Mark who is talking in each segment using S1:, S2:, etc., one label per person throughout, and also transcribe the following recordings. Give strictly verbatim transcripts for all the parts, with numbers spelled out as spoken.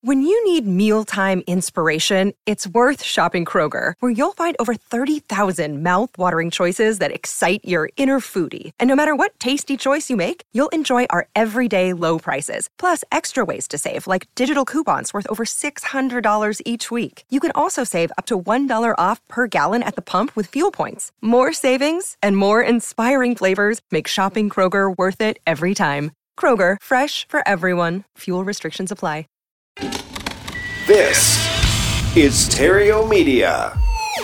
S1: When you need mealtime inspiration, it's worth shopping Kroger, where you'll find over thirty thousand mouth-watering choices that excite your inner foodie. And no matter what tasty choice you make, you'll enjoy our everyday low prices, plus extra ways to save, like digital coupons worth over six hundred dollars each week. You can also save up to one dollar off per gallon at the pump with fuel points. More savings and more inspiring flavors make shopping Kroger worth it every time. Kroger, fresh for everyone. Fuel restrictions apply.
S2: This is Theriault Media.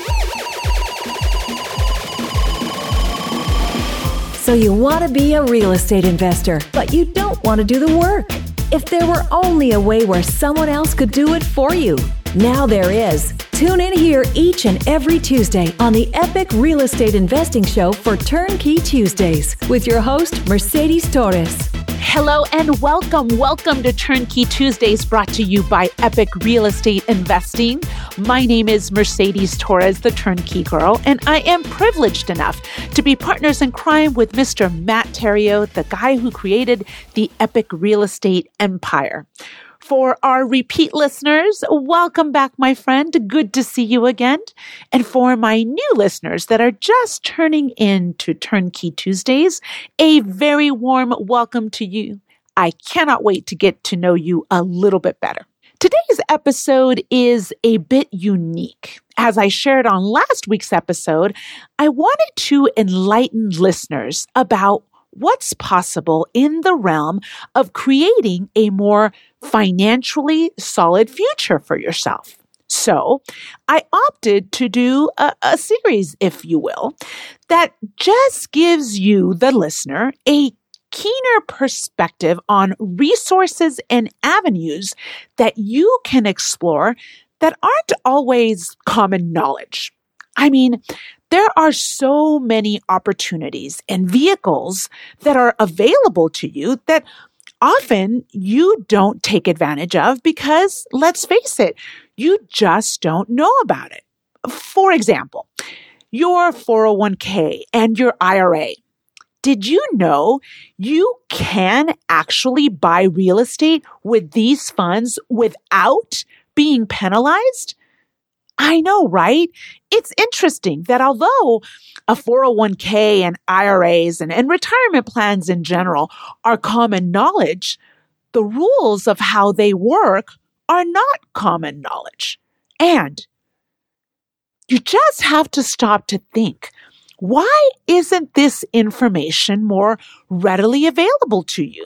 S3: So you want to be a real estate investor, but you don't want to do the work. If there were only a way where someone else could do it for you. Now there is. Tune in here each and every Tuesday on the Epic Real Estate Investing Show for Turnkey Tuesdays with your host, Mercedes Torres.
S4: Hello and welcome. Welcome to Turnkey Tuesdays, brought to you by Epic Real Estate Investing. My name is Mercedes Torres, the Turnkey Girl, and I am privileged enough to be partners in crime with Mister Matt Theriault, the guy who created the Epic Real Estate Empire. For our repeat listeners, welcome back, my friend. Good to see you again. And for my new listeners that are just turning in to Turnkey Tuesdays, a very warm welcome to you. I cannot wait to get to know you a little bit better. Today's episode is a bit unique. As I shared on last week's episode, I wanted to enlighten listeners about what's possible in the realm of creating a more financially solid future for yourself. So I opted to do a, a series, if you will, that just gives you, the listener, a keener perspective on resources and avenues that you can explore that aren't always common knowledge. I mean, there are so many opportunities and vehicles that are available to you that often you don't take advantage of because, let's face it, you just don't know about it. For example, your four oh one k and your I R A. Did you know you can actually buy real estate with these funds without being penalized? I know, right? It's interesting that although a four oh one k and I R As and, and retirement plans in general are common knowledge, the rules of how they work are not common knowledge. And you just have to stop to think, why isn't this information more readily available to you?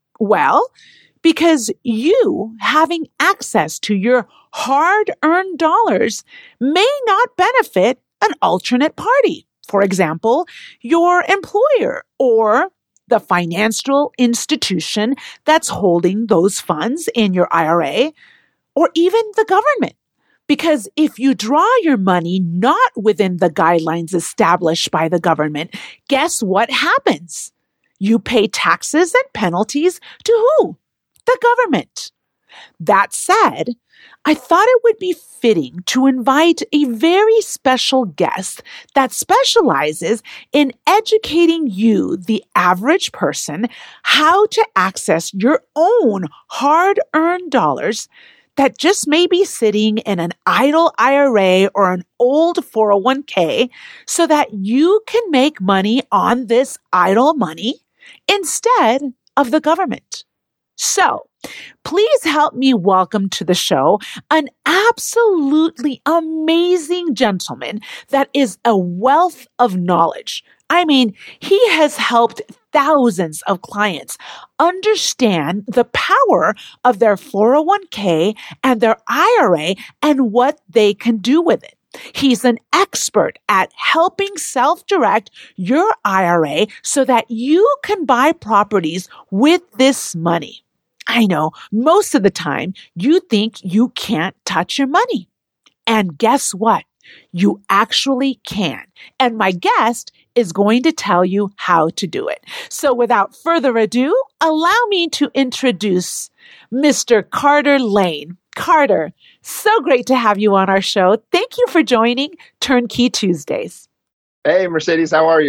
S4: Well, because you having access to your hard-earned dollars may not benefit an alternate party. For example, your employer or the financial institution that's holding those funds in your I R A, or even the government. Because if you draw your money not within the guidelines established by the government, guess what happens? You pay taxes and penalties to who? The government. That said, I thought it would be fitting to invite a very special guest that specializes in educating you, the average person, how to access your own hard-earned dollars that just may be sitting in an idle I R A or an old four oh one k so that you can make money on this idle money instead of the government. So, please help me welcome to the show an absolutely amazing gentleman that is a wealth of knowledge. I mean, he has helped thousands of clients understand the power of their four oh one k and their I R A and what they can do with it. He's an expert at helping self-direct your I R A so that you can buy properties with this money. I know most of the time you think you can't touch your money. And guess what? You actually can. And my guest is going to tell you how to do it. So without further ado, allow me to introduce Mister Carter Lane. Carter, so great to have you on our show. Thank you for joining Turnkey Tuesdays.
S5: Hey, Mercedes, how are you?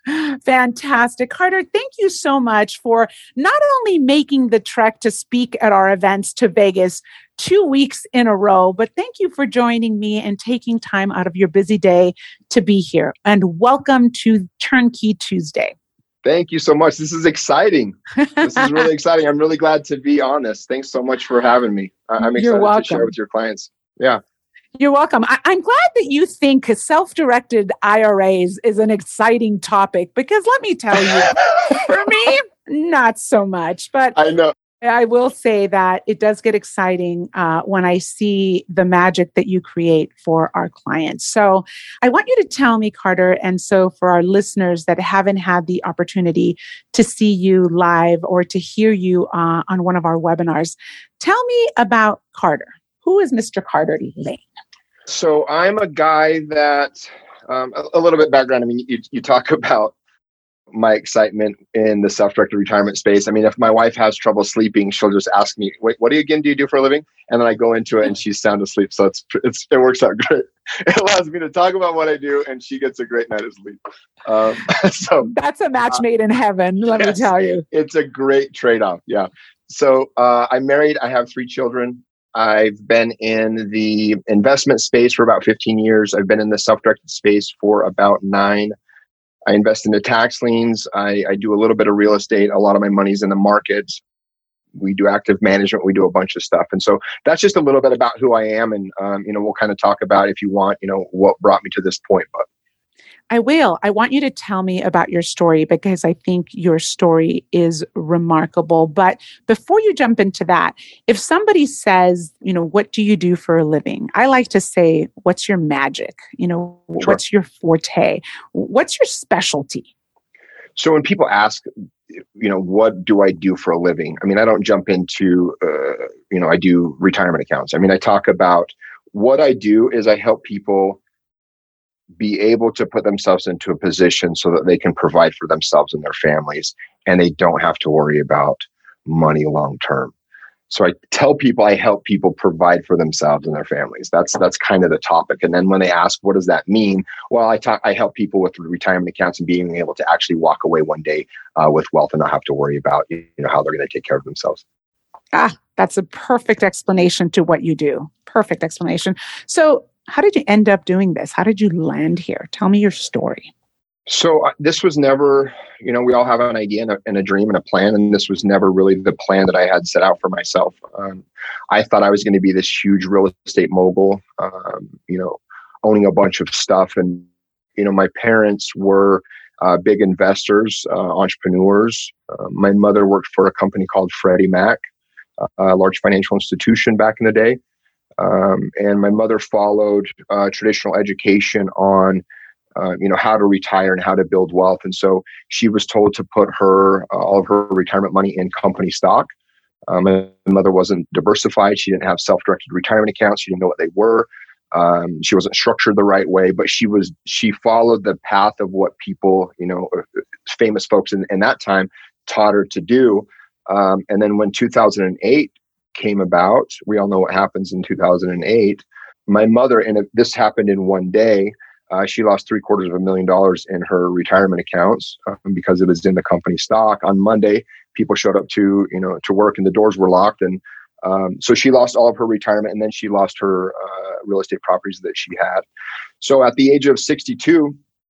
S4: Fantastic. Carter, thank you so much for not only making the trek to speak at our events to Vegas two weeks in a row, but thank you for joining me and taking time out of your busy day to be here. And welcome to Turnkey Tuesday.
S5: Thank you so much. This is exciting. This is really exciting. I'm really glad to be on this. Thanks so much for having me. I'm excited to share with your clients. Yeah.
S4: You're welcome. I- I'm glad that you think self-directed I R As is an exciting topic, because let me tell you, for me, not so much. But
S5: I know.
S4: I will say that it does get exciting uh, when I see the magic that you create for our clients. So I want you to tell me, Carter, and so for our listeners that haven't had the opportunity to see you live or to hear you uh, on one of our webinars, tell me about Carter. Who is Mister Carter Lane?
S5: So I'm a guy that, um, a, a little bit background. I mean, you, you talk about my excitement in the self-directed retirement space. I mean, if my wife has trouble sleeping, she'll just ask me, wait, what do you, again do you do for a living? And then I go into it and she's sound asleep. So it's, it's it works out great. It allows me to talk about what I do and she gets a great night of sleep. Um, so
S4: That's a match made in heaven, let
S5: yes,
S4: me tell you.
S5: It's a great trade-off. Yeah. So uh, I'm married. I have three children. I've been in the investment space for about fifteen years. I've been in the self-directed space for about nine. I invest into tax liens. I, I do a little bit of real estate. A lot of my money's in the markets. We do active management. We do a bunch of stuff. And so that's just a little bit about who I am. And, um, you know, we'll kind of talk about, if you want, you know, what brought me to this point. But
S4: I will. I want you to tell me about your story, because I think your story is remarkable. But before you jump into that, if somebody says, you know, what do you do for a living? I like to say, what's your magic? You know,
S5: Sure.
S4: What's your forte? What's your specialty?
S5: So when people ask, you know, what do I do for a living? I mean, I don't jump into, uh, you know, I do retirement accounts. I mean, I talk about what I do is I help people be able to put themselves into a position so that they can provide for themselves and their families, and they don't have to worry about money long term. So I tell people I help people provide for themselves and their families. That's that's kind of the topic. And then when they ask, what does that mean? Well, I talk, I help people with retirement accounts and being able to actually walk away one day uh, with wealth and not have to worry about, you know, how they're going to take care of themselves.
S4: Ah, that's a perfect explanation to what you do. Perfect explanation. So how did you end up doing this? How did you land here? Tell me your story.
S5: So uh, this was never, you know, we all have an idea and a, and a dream and a plan, and this was never really the plan that I had set out for myself. Um, I thought I was going to be this huge real estate mogul, um, you know, owning a bunch of stuff. And, you know, my parents were uh, big investors, uh, entrepreneurs. Uh, my mother worked for a company called Freddie Mac, uh, a large financial institution back in the day. Um, and my mother followed uh, traditional education on Uh, you know, how to retire and how to build wealth. And so she was told to put her, uh, all of her retirement money in company stock. Um, my mother wasn't diversified. She didn't have self-directed retirement accounts. She didn't know what they were. Um, she wasn't structured the right way, but she was, she followed the path of what people, you know, famous folks in, in that time taught her to do. Um, and then when two thousand eight came about, we all know what happens in two thousand eight. My mother, and this happened in one day, Uh, she lost three quarters of a million dollars in her retirement accounts um, because it was in the company stock. On Monday, people showed up to, you know, to work and the doors were locked. And um, so she lost all of her retirement, and then she lost her uh, real estate properties that she had. So at the age of sixty-two,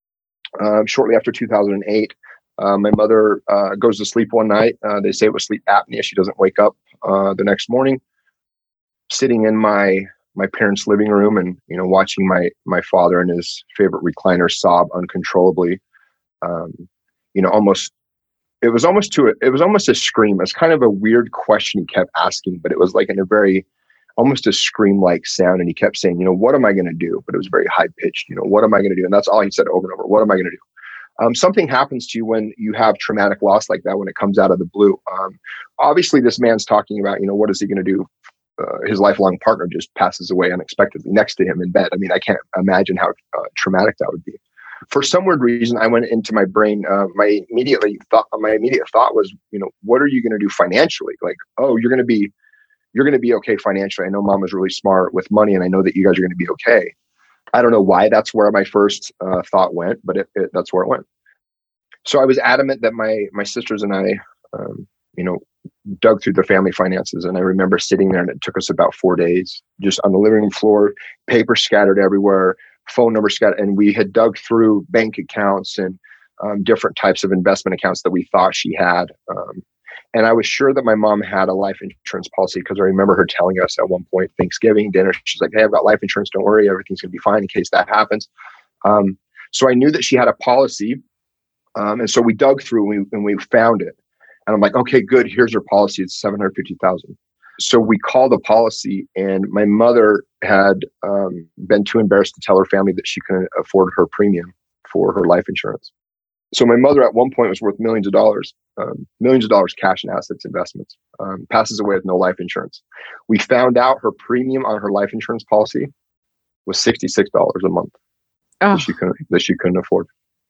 S5: uh, shortly after two thousand eight, uh, my mother uh, goes to sleep one night. Uh, they say it was sleep apnea. She doesn't wake up uh, the next morning. Sitting in my my parents' living room and, you know, watching my, my father in his favorite recliner sob uncontrollably, um, you know, almost, it was almost to it. It was almost a scream. It's kind of a weird question he kept asking, but it was like in a very, almost a scream-like sound. And he kept saying, you know, what am I going to do? But it was very high pitched, you know, what am I going to do? And that's all he said over and over. What am I going to do? Um, something happens to you when you have traumatic loss like that, when it comes out of the blue. Um, obviously this man's talking about, you know, what is he going to do? Uh, his lifelong partner just passes away unexpectedly next to him in bed. I mean, I can't imagine how uh, traumatic that would be. For some weird reason, I went into my brain. Uh, my immediately thought, my immediate thought was, you know, what are you going to do financially? Like, oh, you're going to be, you're going to be okay financially. I know Mom is really smart with money, and I know that you guys are going to be okay. I don't know why that's where my first uh, thought went, but it, it, that's where it went. So I was adamant that my my sisters and I, um, you know, dug through the family finances. And I remember sitting there, and it took us about four days just on the living room floor, paper scattered everywhere, phone numbers scattered. And we had dug through bank accounts and um, different types of investment accounts that we thought she had. Um, and I was sure that my mom had a life insurance policy, because I remember her telling us at one point, Thanksgiving dinner, she's like, hey, I've got life insurance. Don't worry. Everything's going to be fine in case that happens. Um, so I knew that she had a policy. Um, and so we dug through and we, and we found it. And I'm like, okay, good. Here's her policy. It's seven hundred fifty thousand dollars. So we called the policy, and my mother had um, been too embarrassed to tell her family that she couldn't afford her premium for her life insurance. So my mother at one point was worth millions of dollars, um, millions of dollars cash and assets investments, um, passes away with no life insurance. We found out her premium on her life insurance policy was sixty-six dollars a month oh. that she couldn't, that she couldn't afford.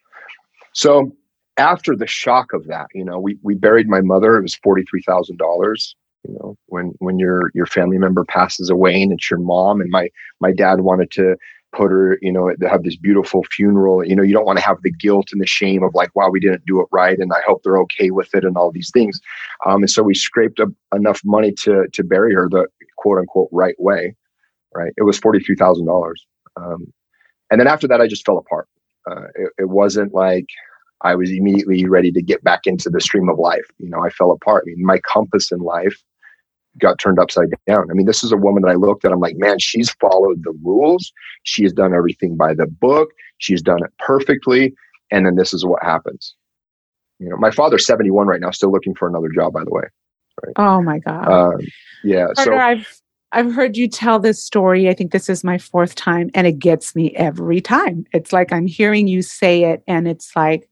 S5: So after the shock of that, you know, we, we buried my mother. It was forty-three thousand dollars. You know, when, when your, your family member passes away and it's your mom, and my, my dad wanted to put her, you know, to have this beautiful funeral. You know, you don't want to have the guilt and the shame of like, wow, we didn't do it right, and I hope they're okay with it and all these things. Um, and so we scraped up enough money to, to bury her the quote unquote right way. Right. It was forty-three thousand dollars. Um, and then after that, I just fell apart. Uh, it, it wasn't like I was immediately ready to get back into the stream of life. You know, I fell apart. I mean, my compass in life got turned upside down. I mean, this is a woman that I looked at. I'm like, man, she's followed the rules. She has done everything by the book. She's done it perfectly. And then this is what happens. You know, my father's seventy-one right now, still looking for another job, by the way. Right?
S4: Oh my God.
S5: Um, yeah.
S4: Carter,
S5: so
S4: I've I've heard you tell this story. I think this is my fourth time, and it gets me every time. It's like I'm hearing you say it, and it's like,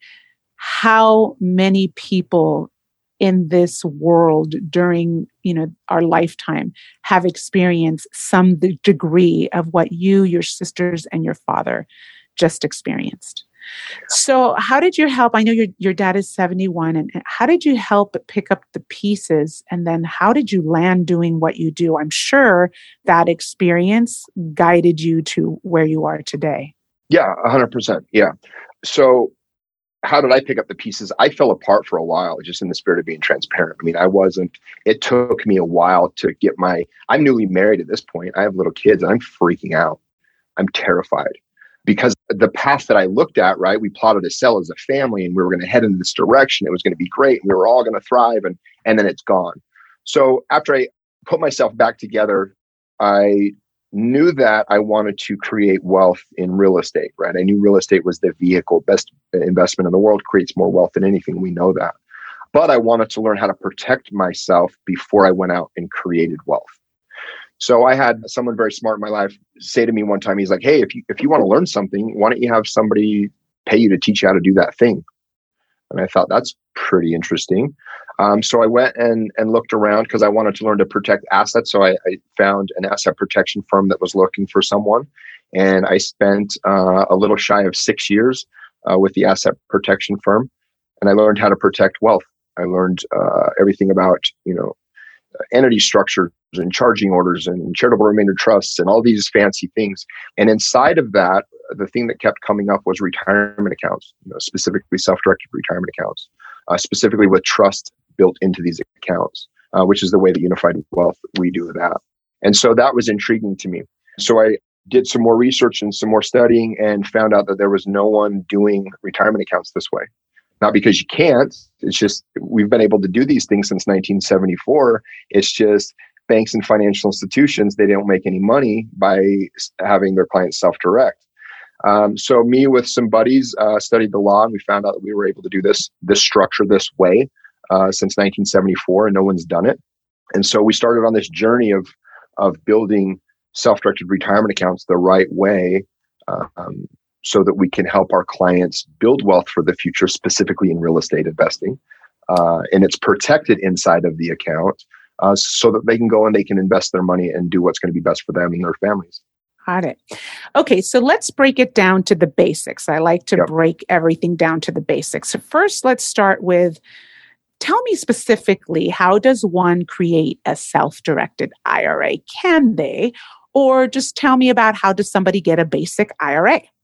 S4: how many people in this world during, you know, our lifetime have experienced some d- degree of what you, your sisters, and your father just experienced. So how did you help? I know your, your dad is seventy-one, and how did you help pick up the pieces? And then how did you land doing what you do? I'm sure that experience guided you to where you are today.
S5: Yeah, one hundred percent. Yeah. So how did I pick up the pieces? I fell apart for a while, just in the spirit of being transparent. I mean, I wasn't, it took me a while to get my, I'm newly married at this point. I have little kids, and I'm freaking out. I'm terrified because the path that I looked at, right, we plotted to sell as a family, and we were going to head in this direction. It was going to be great. We were all going to thrive, and, and then it's gone. So after I put myself back together, I knew that I wanted to create wealth in real estate, right? I knew real estate was the vehicle, best investment in the world, creates more wealth than anything. We know that. But I wanted to learn how to protect myself before I went out and created wealth. So I had someone very smart in my life say to me one time, he's like, hey, if you, if you want to learn something, why don't you have somebody pay you to teach you how to do that thing? And I thought, that's pretty interesting. Um, so I went and, and looked around because I wanted to learn to protect assets. So I, I found an asset protection firm that was looking for someone. And I spent uh, a little shy of six years uh, with the asset protection firm. And I learned how to protect wealth. I learned uh, everything about, you know, entity structures and charging orders and charitable remainder trusts and all these fancy things. And inside of that, the thing that kept coming up was retirement accounts, you know, specifically self-directed retirement accounts, uh, specifically with trust built into these accounts, uh, which is the way that Unified Wealth, we do that. And so that was intriguing to me. So I did some more research and some more studying and found out that there was no one doing retirement accounts this way. Not because you can't, it's just we've been able to do these things since nineteen seventy-four. It's just banks and financial institutions, they don't make any money by having their clients self-direct. Um, so me with some buddies uh, studied the law, and we found out that we were able to do this, this structure this way uh, since nineteen seventy-four, and no one's done it. And so we started on this journey of, of building self-directed retirement accounts the right way, um, so that we can help our clients build wealth for the future, specifically in real estate investing. Uh, and it's protected inside of the account uh, so that they can go and they can invest their money and do what's going to be best for them and their families.
S4: Got it. Okay, so let's break it down to the basics. I like to
S5: Yep.
S4: break everything down to the basics. So first, let's start with, tell me specifically, how does one create a self-directed I R A? Can they? Or just tell me about how does somebody get a basic I R A?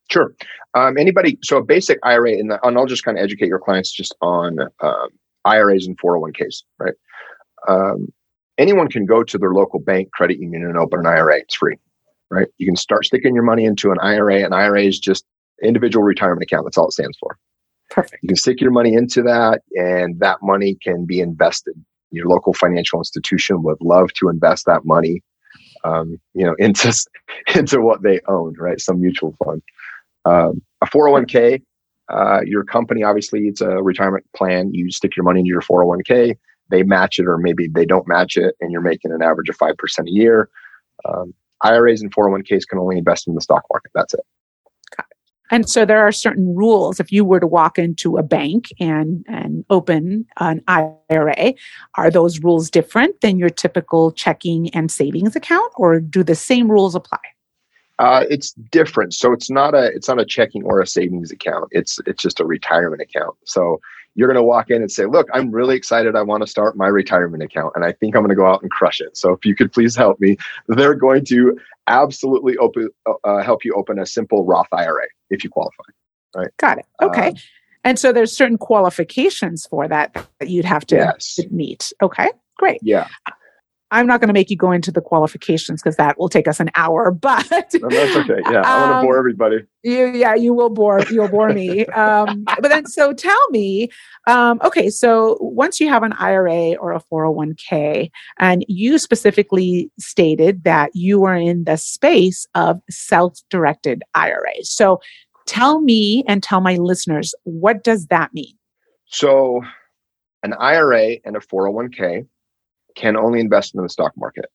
S5: Sure. Um, anybody, so a basic I R A, and, and I'll just kind of educate your clients just on um, I R As and four oh one k's, right? Um, anyone can go to their local bank, credit union, and open an I R A. It's free, right? You can start sticking your money into an I R A. An I R A is just individual retirement account. That's all it stands for.
S4: Perfect.
S5: You can stick your money into that, and that money can be invested. Your local financial institution would love to invest that money, um, you know, into into what they own, right? Some mutual fund. Um, a four oh one k, uh, your company, obviously, it's a retirement plan. You stick your money into your four oh one k. They match it, or maybe they don't match it, and you're making an average of five percent a year. Um, I R As and four oh one k's can only invest in the stock market. That's it.
S4: And so there are certain rules. If you were to walk into a bank and, and open an I R A, are those rules different than your typical checking and savings account, or do the same rules apply?
S5: Uh, it's different. So it's not a it's not a checking or a savings account. It's it's just a retirement account. So you're going to walk in and say, look, I'm really excited. I want to start my retirement account, and I think I'm going to go out and crush it. So if you could please help me, they're going to absolutely open uh, help you open a simple Roth I R A if you qualify. Right?
S4: Got it. Okay. Um, and so there's certain qualifications for that that you'd have to
S5: yes.
S4: meet. Okay, great.
S5: Yeah.
S4: I'm not going to make you go into the qualifications because that will take us an hour, but
S5: no, that's okay. Yeah, I want to um, bore everybody.
S4: You, yeah, you will bore, you'll bore me. Um, but then, so tell me, um, okay, so once you have an I R A or a four oh one k, and you specifically stated that you are in the space of self-directed I R As. So tell me and tell my listeners, what does that mean?
S5: So an I R A and a four oh one k can only invest in the stock market.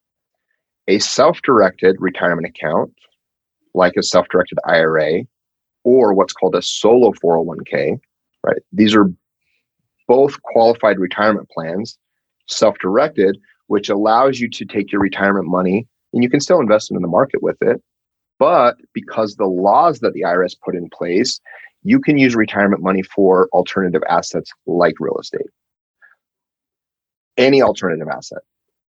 S5: A self-directed retirement account, like a self-directed I R A, or what's called a solo four oh one k, right? These are both qualified retirement plans, self-directed, which allows you to take your retirement money, and you can still invest in the market with it. But because the laws that the I R S put in place, you can use retirement money for alternative assets like real estate. Any alternative asset.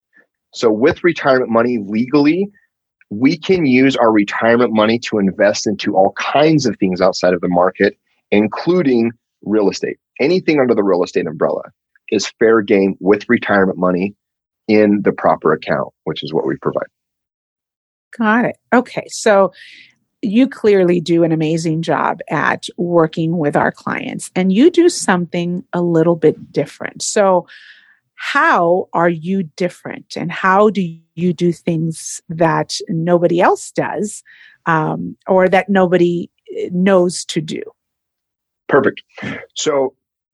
S5: So with retirement money legally, we can use our retirement money to invest into all kinds of things outside of the market, including real estate. Anything under the real estate umbrella is fair game with retirement money in the proper account, which is what we provide.
S4: Got it. Okay. So you clearly do an amazing job at working with our clients, and you do something a little bit different. So how are you different, and how do you do things that nobody else does, um, or that nobody knows to do?
S5: Perfect. So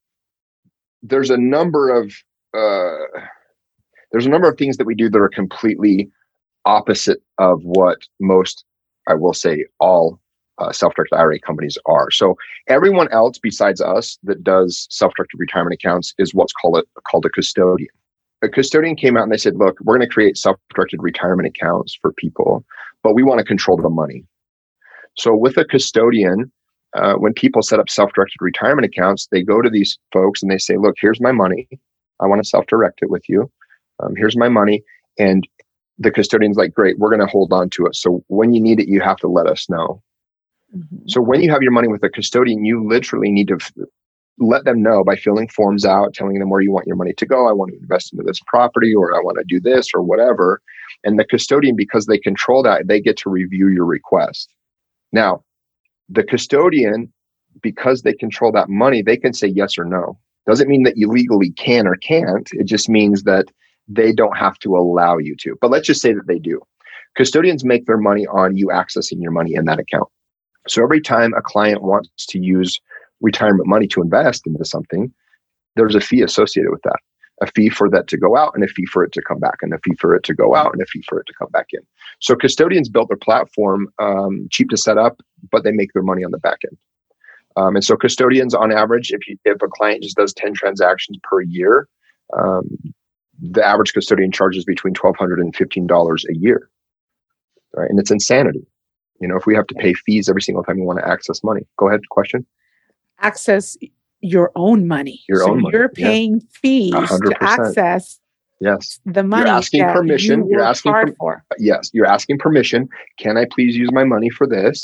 S5: there's a number of uh, there's a number of things that we do that are completely opposite of what most, I will say, all uh, self-directed I R A companies are. So everyone else besides us that does self-directed retirement accounts is what's called a, called a custodian. A custodian came out and they said, look, we're going to create self-directed retirement accounts for people, but we want to control the money. So with a custodian, uh, when people set up self-directed retirement accounts, they go to these folks and they say, look, here's my money. I want to self-direct it with you. Um, here's my money. And the custodian's like, great, we're going to hold on to it. So when you need it, you have to let us know. Mm-hmm. So when you have your money with a custodian, you literally need to f- let them know by filling forms out, telling them where you want your money to go. I want to invest into this property, or I want to do this, or whatever. And the custodian, because they control that, they get to review your request. Now, the custodian, because they control that money, they can say yes or no. Doesn't mean that you legally can or can't. It just means that they don't have to allow you to. But let's just say that they do. Custodians make their money on you accessing your money in that account. So every time a client wants to use retirement money to invest into something, there's a fee associated with that. A fee for that to go out, and a fee for it to come back, and a fee for it to go out, and a fee for it to come back in. So custodians built their platform um, cheap to set up, but they make their money on the back end. Um, and so custodians, on average, if you, if a client just does ten transactions per year, um, the average custodian charges between twelve hundred dollars and fifteen dollars a year, right? And it's insanity. You know, if we have to pay fees every single time you want to access money. Go ahead, question.
S4: Access your own money.
S5: Your
S4: so
S5: own money.
S4: You're paying
S5: yeah.
S4: fees
S5: one hundred percent.
S4: To access
S5: yes.
S4: the money.
S5: You're asking
S4: that
S5: permission.
S4: You
S5: you're asking
S4: hard
S5: per-
S4: for.
S5: Yes, you're asking permission. Can I please use my money for this?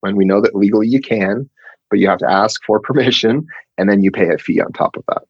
S5: And we know that legally you can, but you have to ask for permission and then you pay a fee on top of that.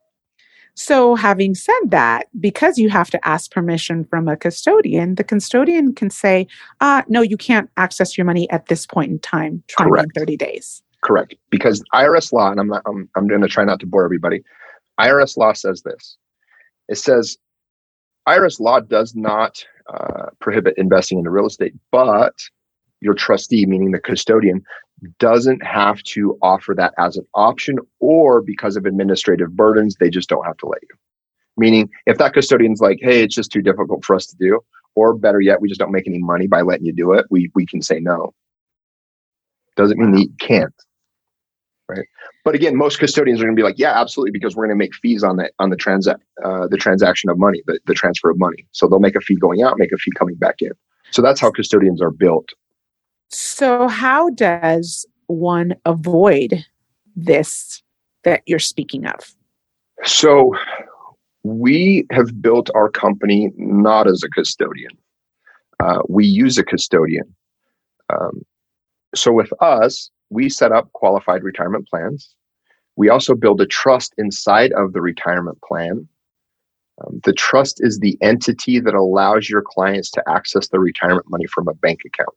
S4: So having said that, because you have to ask permission from a custodian, the custodian can say, uh, no, you can't access your money at this point in time. Try me in thirty days.
S5: Correct. Because I R S law, and I'm not, I'm, I'm going to try not to bore everybody. I R S law says this. It says I R S law does not uh, prohibit investing into real estate, but your trustee, meaning the custodian, doesn't have to offer that as an option, or because of administrative burdens, they just don't have to let you. Meaning, if that custodian's like, hey, it's just too difficult for us to do, or better yet, we just don't make any money by letting you do it, we we can say no. Doesn't mean that you can't. Right. But again, most custodians are going to be like, yeah, absolutely, because we're going to make fees on the on the transact uh, the transaction of money, the, the transfer of money. So they'll make a fee going out, make a fee coming back in. So that's how custodians are built.
S4: So how does one avoid this that you're speaking of?
S5: So we have built our company not as a custodian. Uh, we use a custodian. Um, so with us, we set up qualified retirement plans. We also build a trust inside of the retirement plan. Um, the trust is the entity that allows your clients to access the retirement money from a bank account.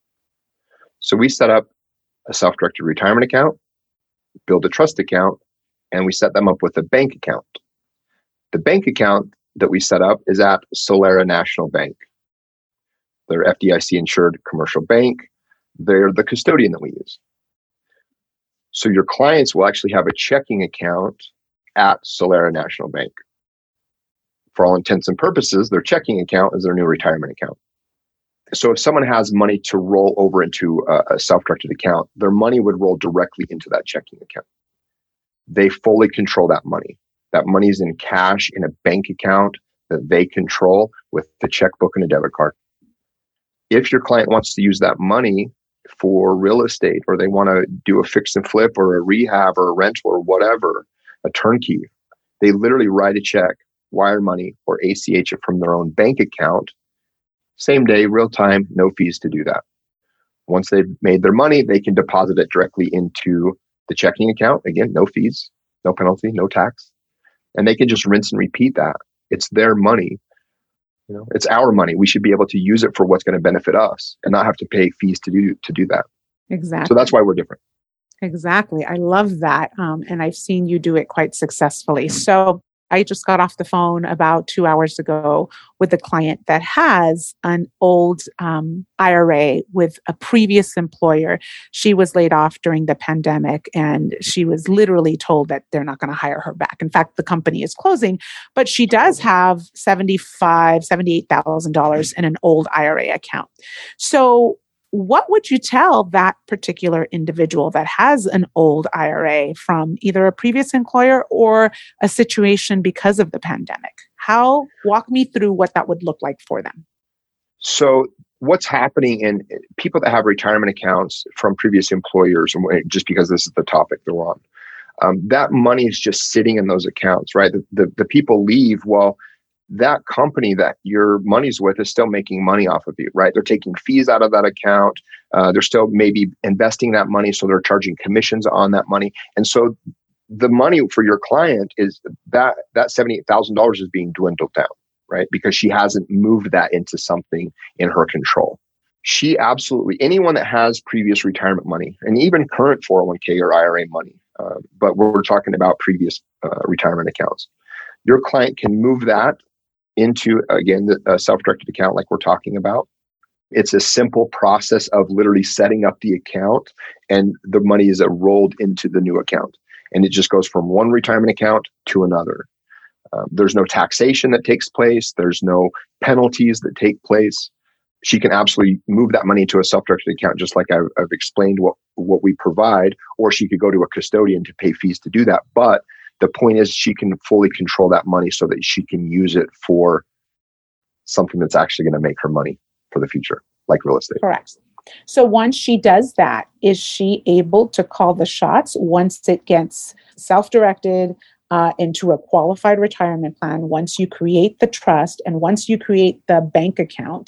S5: So we set up a self-directed retirement account, build a trust account, and we set them up with a bank account. The bank account that we set up is at Solera National Bank. They're F D I C insured commercial bank. They're the custodian that we use. So your clients will actually have a checking account at Solera National Bank. For all intents and purposes, their checking account is their new retirement account. So if someone has money to roll over into a, a self-directed account, their money would roll directly into that checking account. They fully control that money. That money is in cash in a bank account that they control with the checkbook and a debit card. If your client wants to use that money for real estate, or they want to do a fix and flip or a rehab or a rental or whatever, a turnkey, they literally write a check, wire money, or A C H it from their own bank account. Same day, real time, no fees to do that. Once they've made their money, they can deposit it directly into the checking account. Again, no fees, no penalty, no tax. And they can just rinse and repeat that. It's their money. You know, it's our money. We should be able to use it for what's going to benefit us and not have to pay fees to do to do that.
S4: Exactly.
S5: So that's why we're different.
S4: Exactly. I love that. Um, and I've seen you do it quite successfully. So I just got off the phone about two hours ago with a client that has an old um, I R A with a previous employer. She was laid off during the pandemic, and she was literally told that they're not going to hire her back. In fact, the company is closing, but she does have seventy-five thousand dollars, seventy-eight thousand dollars in an old I R A account. So what would you tell that particular individual that has an old I R A from either a previous employer or a situation because of the pandemic? How, walk me through what that would look like for them.
S5: So what's happening in people that have retirement accounts from previous employers, just because this is the topic they're on, um, that money is just sitting in those accounts, right? The, the, the people leave, well, that company that your money's with is still making money off of you, right? They're taking fees out of that account. Uh, they're still maybe investing that money, so they're charging commissions on that money. And so the money for your client is that that seventy-eight thousand dollars is being dwindled down, right? Because she hasn't moved that into something in her control. She absolutely, anyone that has previous retirement money and even current four oh one k or I R A money, uh, but we're talking about previous uh, retirement accounts, your client can move that into, again, a self-directed account like we're talking about. It's a simple process of literally setting up the account, and the money is rolled into the new account. And it just goes from one retirement account to another. Um, there's no taxation that takes place. There's no penalties that take place. She can absolutely move that money to a self-directed account, just like I've, I've explained what, what we provide, or she could go to a custodian to pay fees to do that. But the point is she can fully control that money so that she can use it for something that's actually going to make her money for the future, like real estate.
S4: Correct. So once she does that, is she able to call the shots once it gets self-directed uh, into a qualified retirement plan, once you create the trust and once you create the bank account?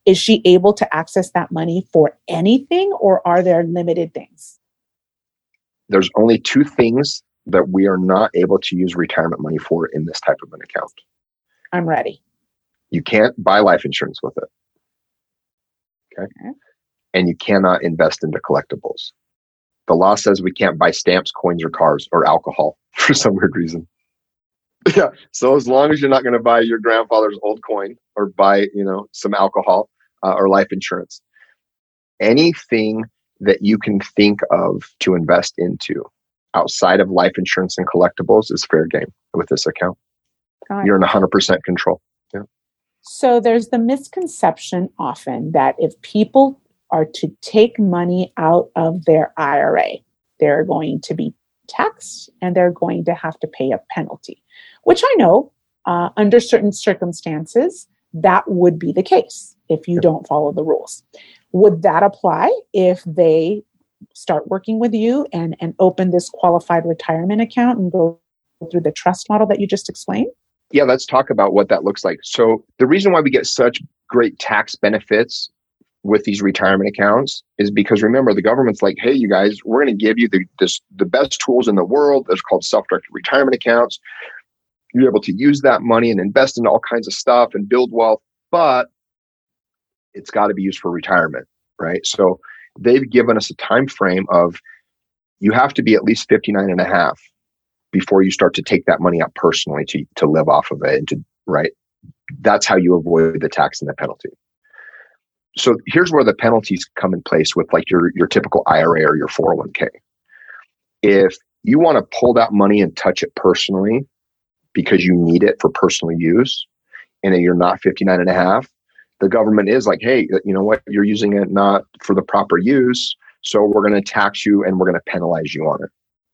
S4: Is she able to access that money for anything, or are there limited things?
S5: There's only two things that we are not able to use retirement money for in this type of an account.
S4: I'm ready.
S5: You can't buy life insurance with it. Okay. okay. And you cannot invest into collectibles. The law says we can't buy stamps, coins, or cars or alcohol for some weird reason. Yeah. So as long as you're not going to buy your grandfather's old coin or buy, you know, some alcohol uh, or life insurance, anything that you can think of to invest into outside of life insurance and collectibles is fair game with this account. You're in one hundred percent control. Yeah.
S4: So there's the misconception often that if people are to take money out of their I R A, they're going to be taxed and they're going to have to pay a penalty, which I know uh, under certain circumstances, that would be the case if you don't follow the rules. Would that apply if they start working with you and, and open this qualified retirement account and go through the trust model that you just explained?
S5: Yeah, let's talk about what that looks like. So the reason why we get such great tax benefits with these retirement accounts is because, remember, the government's like, hey, you guys, we're going to give you the, this, the best tools in the world. They're called self-directed retirement accounts. You're able to use that money and invest in all kinds of stuff and build wealth, but it's got to be used for retirement, right? So they've given us a time frame of you have to be at least fifty-nine and a half before you start to take that money out personally to, to live off of it. And to, right? That's how you avoid the tax and the penalty. So here's where the penalties come in place with like your, your typical I R A or your four oh one k. If you want to pull that money and touch it personally because you need it for personal use and you're not fifty-nine and a half, the government is like, hey, you know what? You're using it not for the proper use. So we're going to tax you and we're going to penalize you on it.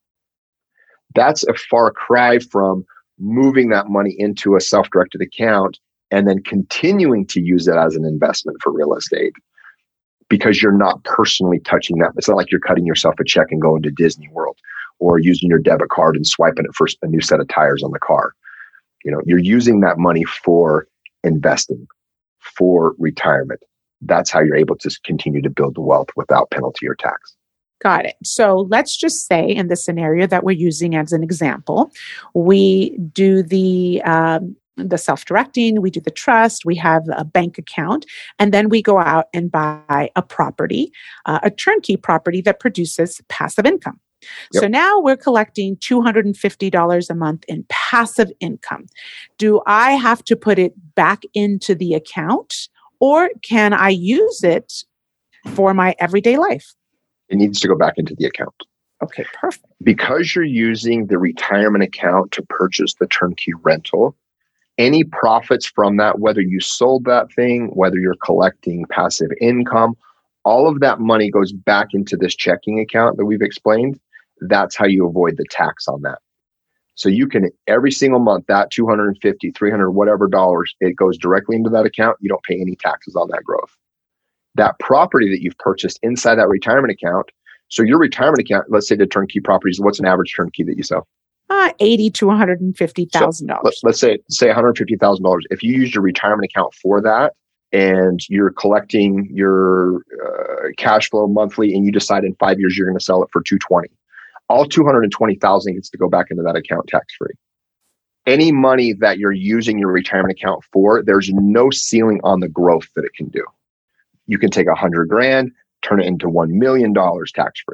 S5: That's a far cry from moving that money into a self-directed account and then continuing to use it as an investment for real estate because you're not personally touching that. It's not like you're cutting yourself a check and going to Disney World or using your debit card and swiping it for a new set of tires on the car. You know, you're using that money for investing, for retirement. That's how you're able to continue to build the wealth without penalty or tax.
S4: Got it. So let's just say in the scenario that we're using as an example, we do the um, the self-directing, we do the trust, we have a bank account, and then we go out and buy a property, uh, a turnkey property that produces passive income. Yep. So now we're collecting two hundred fifty dollars a month in passive income. Do I have to put it back into the account, or can I use it for my everyday life?
S5: It needs to go back into the account.
S4: Okay, perfect.
S5: Because you're using the retirement account to purchase the turnkey rental, any profits from that, whether you sold that thing, whether you're collecting passive income, all of that money goes back into this checking account that we've explained. That's how you avoid the tax on that. So you can, every single month, that two hundred fifty, three hundred, whatever dollars, it goes directly into that account. You don't pay any taxes on that growth. That property that you've purchased inside that retirement account. So your retirement account, let's say the turnkey properties, what's an average turnkey that you sell?
S4: Uh, eighty to one hundred fifty thousand dollars.
S5: So let, let's say say one hundred fifty thousand dollars. If you use your retirement account for that and you're collecting your uh, cash flow monthly and you decide in five years you're going to sell it for two hundred twenty thousand dollars, all two hundred twenty thousand dollars gets to go back into that account tax-free. Any money that you're using your retirement account for, there's no ceiling on the growth that it can do. You can take a hundred grand, turn it into one million dollars tax-free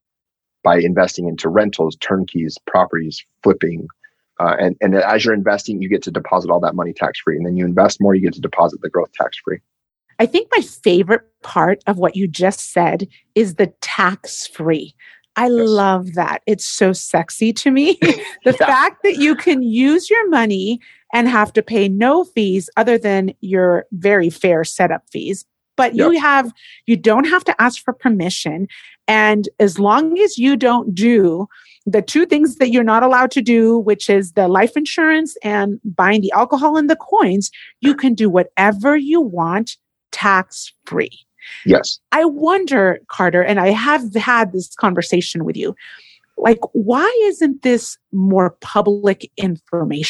S5: by investing into rentals, turnkeys, properties, flipping. Uh, and, and as you're investing, you get to deposit all that money tax-free. And then you invest more, you get to deposit the growth tax-free.
S4: I think my favorite part of what you just said is the tax-free. I yes. love that. It's so sexy to me. The yeah. fact that you can use your money and have to pay no fees other than your very fair setup fees. But you yep. have, you don't have to ask for permission. And as long as you don't do the two things that you're not allowed to do, which is the life insurance and buying the alcohol and the coins, you can do whatever you want tax-free.
S5: Yes.
S4: I wonder, Carter, and I have had this conversation with you, like, why isn't this more public information?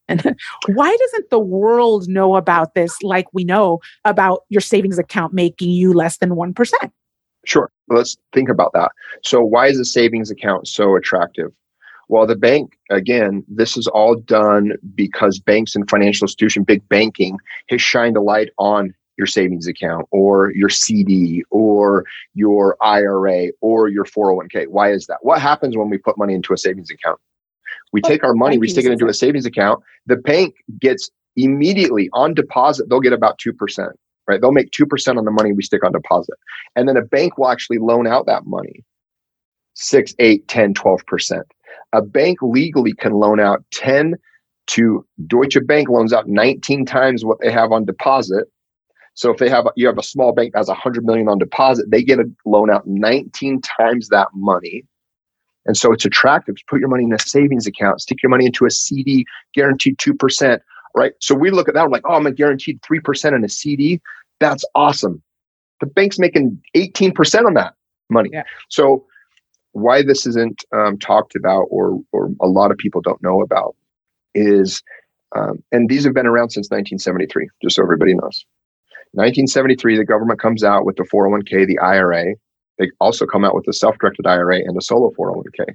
S4: And why doesn't the world know about this like we know about your savings account making you less than one percent?
S5: Sure. Let's think about that. So why is a savings account so attractive? Well, the bank, again, this is all done because banks and financial institution, big banking, has shined a light on your savings account or your C D or your I R A or your four oh one k. Why is that? What happens when we put money into a savings account? We take our money, we stick it into a savings account. The bank gets immediately on deposit, they'll get about two percent, right? They'll make two percent on the money we stick on deposit. And then a bank will actually loan out that money, six, eight, ten, twelve percent. A bank legally can loan out ten to Deutsche Bank loans out nineteen times what they have on deposit. So if they have, you have a small bank that has one hundred million on deposit, they get a loan out nineteen times that money. And so it's attractive to put your money in a savings account, stick your money into a C D, guaranteed two percent, right? So we look at that, we're like, oh, I'm guaranteed three percent in a C D. That's awesome. The bank's making eighteen percent on that money. Yeah. So why this isn't um, talked about or or a lot of people don't know about is, um, and these have been around since nineteen seventy-three, just so everybody knows. nineteen seventy-three, the government comes out with the four oh one k, the I R A. They also come out with a self-directed I R A and a solo four oh one k.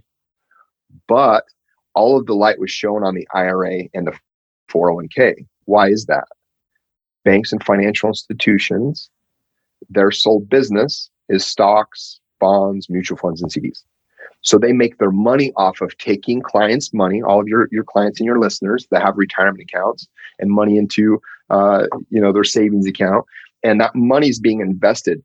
S5: But all of the light was shown on the I R A and the four oh one k. Why is that? Banks and financial institutions, their sole business is stocks, bonds, mutual funds, and C Ds. So they make their money off of taking clients' money, all of your, your clients and your listeners that have retirement accounts and money into uh, you know, their savings account. And that money is being invested.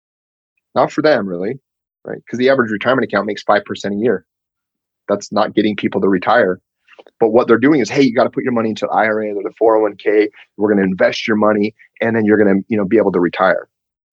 S5: Not for them, really, right? Because the average retirement account makes five percent a year. That's not getting people to retire. But what they're doing is, hey, you got to put your money into the I R A or the four oh one k. We're going to invest your money, and then you're going to, you know, be able to retire.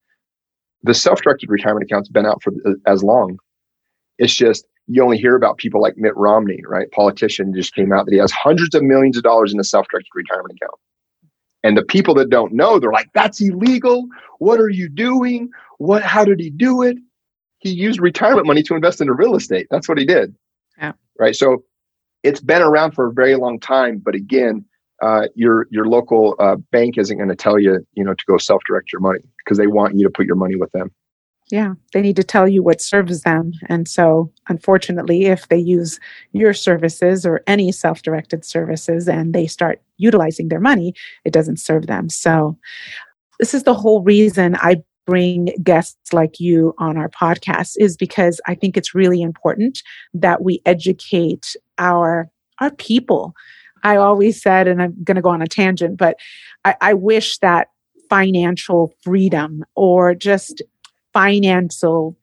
S5: The self-directed retirement account's been out for as long. It's just you only hear about people like Mitt Romney, right? Politician just came out that he has hundreds of millions of dollars in a self-directed retirement account. And the people that don't know, they're like, that's illegal. What are you doing? What? How did he do it? He used retirement money to invest into real estate. That's what he did.
S4: Yeah.
S5: Right. So it's been around for a very long time. But again, uh, your your local uh, bank isn't going to tell you, you know, to go self-direct your money because they want you to put your money with them.
S4: Yeah, they need to tell you what serves them. And so, unfortunately, if they use your services or any self-directed services and they start utilizing their money, it doesn't serve them. So this is the whole reason I bring guests like you on our podcast, is because I think it's really important that we educate our, our people. I always said, and I'm going to go on a tangent, but I, I wish that financial freedom or just financial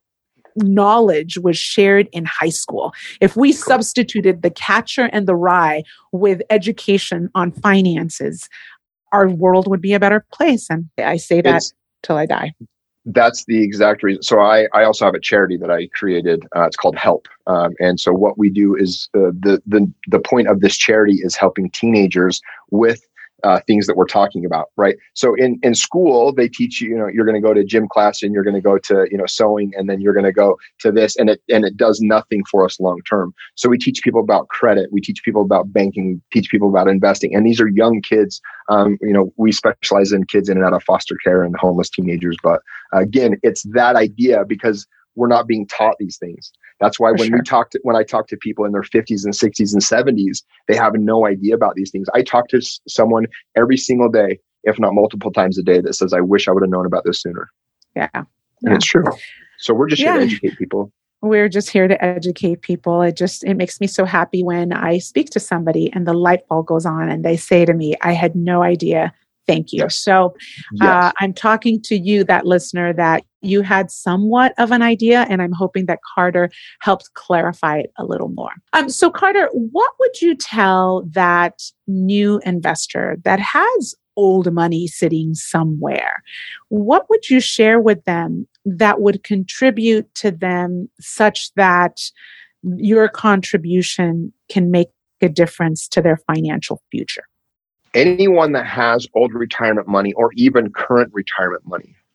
S4: knowledge was shared in high school. If we cool. substituted The Catcher and the Rye with education on finances, our world would be a better place. And I say that it's, till I die.
S5: That's the exact reason. So I, I also have a charity that I created. Uh, it's called Help. Um, and so what we do is uh, the, the, the point of this charity is helping teenagers with Uh, things that we're talking about, right? So in, in school, they teach you, you know, you're going to go to gym class and you're going to go to, you know, sewing, and then you're going to go to this, and it, and it does nothing for us long term. So we teach people about credit. We teach people about banking, teach people about investing. And these are young kids. Um, you know, we specialize in kids in and out of foster care and homeless teenagers. But uh, again, it's that idea because we're not being taught these things. That's why For when sure. we talk to, when I talk to people in their fifties and sixties and seventies, they have no idea about these things. I talk to s- someone every single day, if not multiple times a day, that says, I wish I would have known about this sooner.
S4: Yeah.
S5: And
S4: yeah.
S5: it's true. So we're just
S4: yeah.
S5: here to educate people.
S4: We're just here to educate people. It just, it makes me so happy when I speak to somebody and the light bulb goes on and they say to me, I had no idea. Thank you. Yes. So yes. Uh, I'm talking to you, that listener, that you had somewhat of an idea, and I'm hoping that Carter helped clarify it a little more. Um, so Carter, what would you tell that new investor that has old money sitting somewhere? What would you share with them that would contribute to them such that your contribution can make a difference to their financial future?
S5: Anyone that has old retirement money or even current retirement money,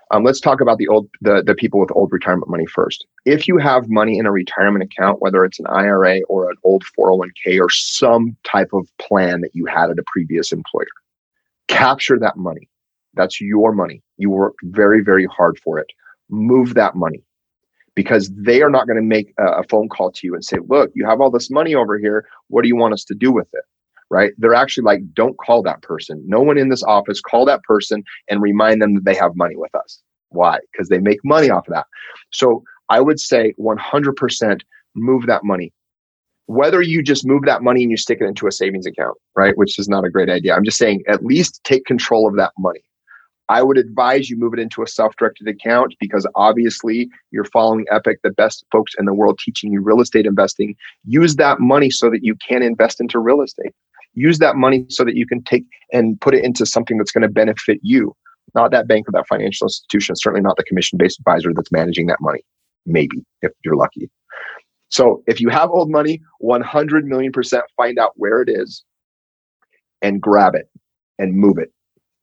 S5: Um, let's talk about the old, the, the people with old retirement money first. If you have money in a retirement account, whether it's an I R A or an old four oh one k or some type of plan that you had at a previous employer, capture that money. That's your money. You worked very, very hard for it. Move that money, because they are not going to make a, a phone call to you and say, look, you have all this money over here. What do you want us to do with it? Right? They're actually like, don't call that person. No one in this office, call that person and remind them that they have money with us. Why? Because they make money off of that. So I would say one hundred percent move that money. Whether you just move that money and you stick it into a savings account, right? Which is not a great idea. I'm just saying, at least take control of that money. I would advise you move it into a self-directed account, because obviously you're following Epic, the best folks in the world teaching you real estate investing. Use that money so that you can invest into real estate. Use that money so that you can take and put it into something that's going to benefit you, not that bank or that financial institution, certainly not the commission-based advisor that's managing that money, maybe, if you're lucky. So if you have old money, one hundred million percent find out where it is and grab it and move it.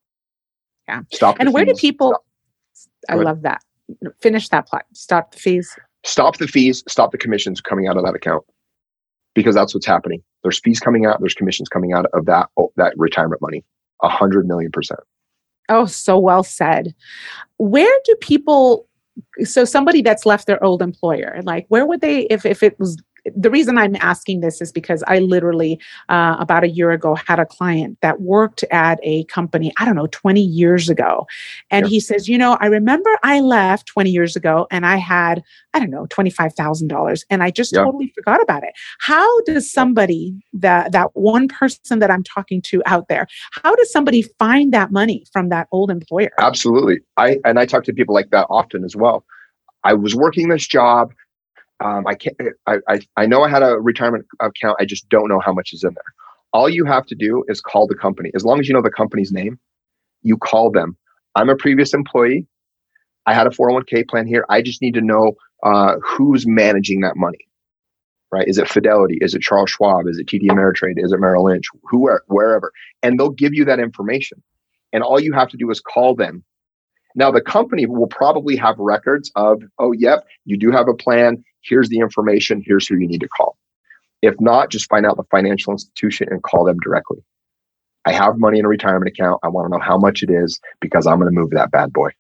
S4: Yeah.
S5: Stop.
S4: And where
S5: fees.
S4: do people, Stop. I love that. Finish that plot. Stop the fees.
S5: Stop the fees. Stop the commissions coming out of that account, because that's what's happening. There's fees coming out. There's commissions coming out of that, oh, that retirement money. A hundred million percent.
S4: Oh, so well said. Where do people, so somebody that's left their old employer, like where would they, if, if it was, the reason I'm asking this is because I literally, uh, about a year ago, had a client that worked at a company, I don't know, twenty years ago. And yeah. he says, you know, I remember I left twenty years ago and I had, I don't know, twenty-five thousand dollars and I just yeah. totally forgot about it. How does somebody, that, that one person that I'm talking to out there, how does somebody find that money from that old employer?
S5: Absolutely. I, and I talk to people like that often as well. I was working this job. Um, I can't. I, I I know I had a retirement account. I just don't know how much is in there. All you have to do is call the company. As long as you know the company's name, you call them. I'm a previous employee. I had a four oh one k plan here. I just need to know uh, who's managing that money. Right? Is it Fidelity? Is it Charles Schwab? Is it T D Ameritrade? Is it Merrill Lynch? Whoever, wherever, and they'll give you that information. And all you have to do is call them. Now the company will probably have records of, oh, yep, you do have a plan. Here's the information. Here's who you need to call. If not, just find out the financial institution and call them directly. I have money in a retirement account. I want to know how much it is, because I'm going to move that bad boy.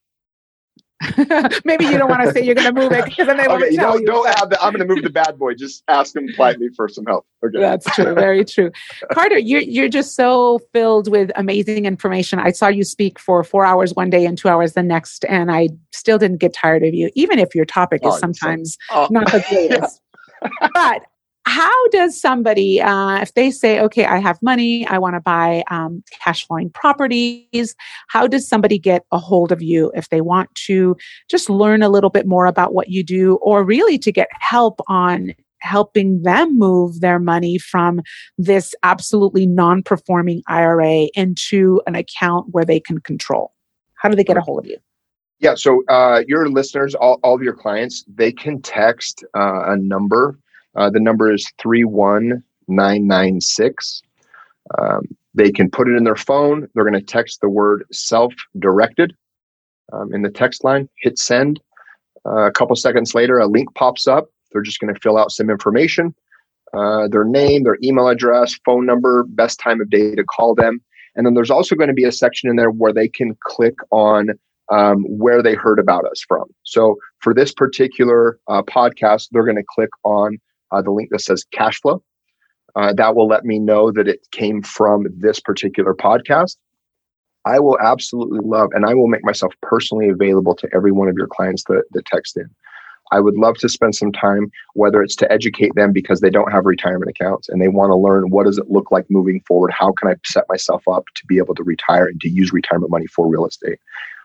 S4: Maybe you don't want to say you're going to move it, because then they won't
S5: okay,
S4: tell
S5: don't,
S4: you.
S5: Don't add the, I'm going to move the bad boy. Just ask them politely for some help. Okay.
S4: That's true. Very true. Carter, you're, you're just so filled with amazing information. I saw you speak for four hours one day and two hours the next, and I still didn't get tired of you, even if your topic is oh, sometimes so, oh. not the greatest. yeah. But how does somebody, uh, if they say, okay, I have money, I want to buy um, cash flowing properties, how does somebody get a hold of you if they want to just learn a little bit more about what you do, or really to get help on helping them move their money from this absolutely non-performing I R A into an account where they can control? How do they get a hold of you?
S5: Yeah, so uh, your listeners, all, all of your clients, they can text uh, a number. Uh, the number is three one nine nine six. Um, they can put it in their phone. They're going to text the word self-directed um, in the text line, hit send. Uh, a couple seconds later, a link pops up. They're just going to fill out some information, uh, their name, their email address, phone number, best time of day to call them. And then there's also going to be a section in there where they can click on um, where they heard about us from. So for this particular uh, podcast, they're going to click on Uh, the link that says cash flow. Uh, that will let me know that it came from this particular podcast. I will absolutely love, and I will make myself personally available to every one of your clients that, that text in. I would love to spend some time, whether it's to educate them because they don't have retirement accounts and they want to learn what does it look like moving forward? How can I set myself up to be able to retire and to use retirement money for real estate?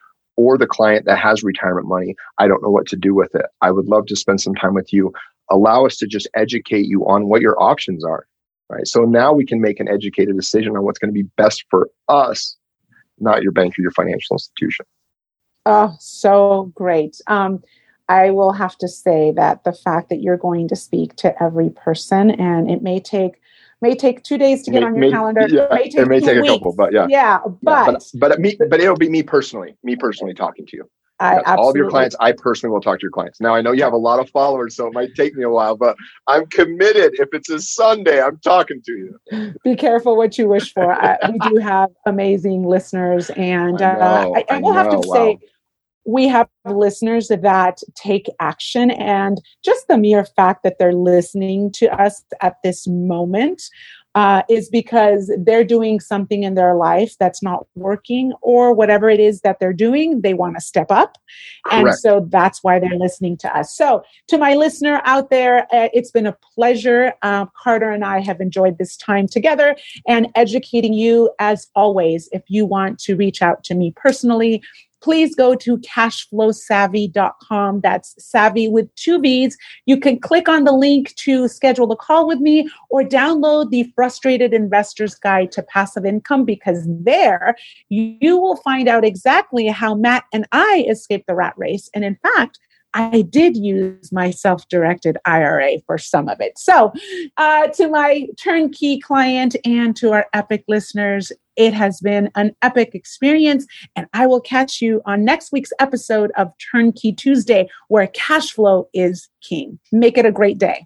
S5: Or the client that has retirement money, I don't know what to do with it. I would love to spend some time with you. Allow us to just educate you on what your options are, right? So now we can make an educated decision on what's going to be best for us, not your bank or your financial institution.
S4: Oh, so great. Um, I will have to say that the fact that you're going to speak to every person, and it may take may take two days to get may, on your
S5: may,
S4: calendar.
S5: Yeah,
S4: may take
S5: it may take
S4: weeks.
S5: a couple, but yeah,
S4: yeah, but
S5: yeah, but, but me, but it'll be me personally, me personally talking to you.
S6: I
S5: yes,
S6: absolutely.
S5: all of your clients, I personally will talk to your clients. Now, I know you have a lot of followers, so it might take me a while, but I'm committed. If it's a Sunday, I'm talking to you.
S6: Be careful what you wish for. I, we do have amazing listeners, and
S5: I, know,
S6: uh, I, I, I will
S5: know,
S6: have to
S5: wow.
S6: say, we have listeners that take action, and just the mere fact that they're listening to us at this moment uh, is because they're doing something in their life that's not working, or whatever it is that they're doing, they want to step up. And
S5: Correct.
S6: so that's why they're listening to us. So to my listener out there, uh, it's been a pleasure. Uh, Carter and I have enjoyed this time together and educating you as always. If you want to reach out to me personally, please go to cash flow savvy dot com. That's savvy with two V's. You can click on the link to schedule a call with me, or download the Frustrated Investor's Guide to Passive Income, because there you will find out exactly how Matt and I escaped the rat race. And in fact, I did use my self-directed I R A for some of it. So uh, to my turnkey client and to our Epic listeners, it has been an epic experience, and I will catch you on next week's episode of Turnkey Tuesday, where cash flow is king. Make it a great day.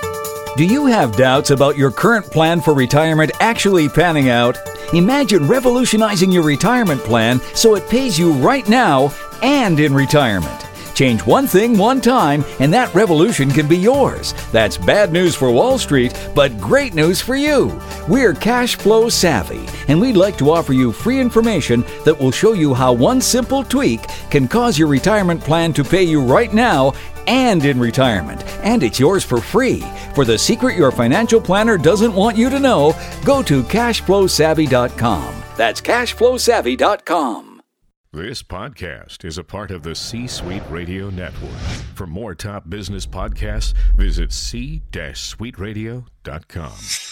S7: Do you have doubts about your current plan for retirement actually panning out? Imagine revolutionizing your retirement plan so it pays you right now and in retirement. Change one thing one time, and that revolution can be yours. That's bad news for Wall Street, but great news for you. We're Cash Flow Savvy, and we'd like to offer you free information that will show you how one simple tweak can cause your retirement plan to pay you right now and in retirement. And it's yours for free. For the secret your financial planner doesn't want you to know, go to cash flow savvy dot com. That's cash flow savvy dot com.
S8: This podcast is a part of the C-Suite Radio Network. For more top business podcasts, visit c suite radio dot com.